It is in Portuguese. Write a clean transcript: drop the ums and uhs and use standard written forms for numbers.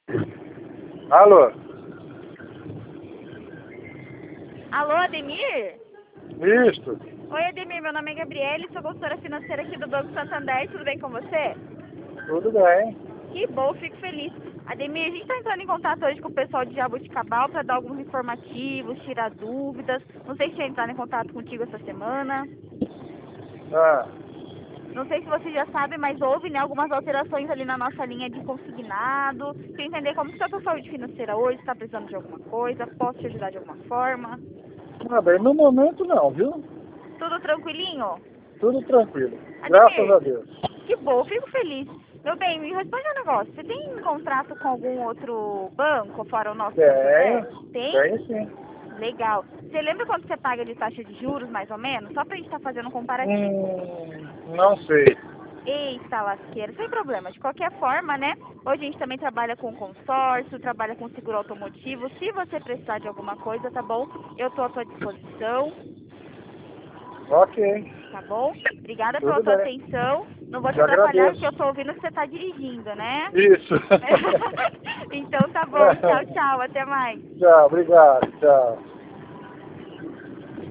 Alô? Alô, Ademir? Isto? Oi, Ademir, meu nome é Gabriele, sou consultora financeira aqui do Banco Santander, tudo bem com você? Tudo bem. Que bom, fico feliz. Ademir, a gente está entrando em contato hoje com o pessoal de Jaboticabal para dar alguns informativos, tirar dúvidas. Não sei se já entraram em contato contigo essa semana. Ah, Não sei se você já sabe, mas houve, né, algumas alterações ali na nossa linha de consignado. Quer entender como está a tua saúde financeira hoje? Está precisando de alguma coisa? Posso te ajudar de alguma forma? bem, no momento não, viu? Tudo tranquilinho? Tudo tranquilo. Graças Ademir, a Deus. que bom, fico feliz. Meu bem, me responde um negócio. Você tem contrato com algum outro banco fora o nosso Santander? Tem? Tenho sim. Legal. Você lembra quanto você paga de taxa de juros, mais ou menos? Só pra gente estar fazendo um comparativo. Não sei. Eita lasqueira, sem problema. De qualquer forma, né? Hoje a gente também trabalha com consórcio, trabalha com seguro automotivo. Se você precisar de alguma coisa, tá bom? Eu tô à tua disposição, Ok, tá bom? Obrigada pela tudo tua bem. atenção. Não vou te Te atrapalhar agradeço. porque eu tô ouvindo que você tá dirigindo, né? Isso. Então tá bom. Tchau, tchau. Até mais. Tchau, obrigado. Tchau.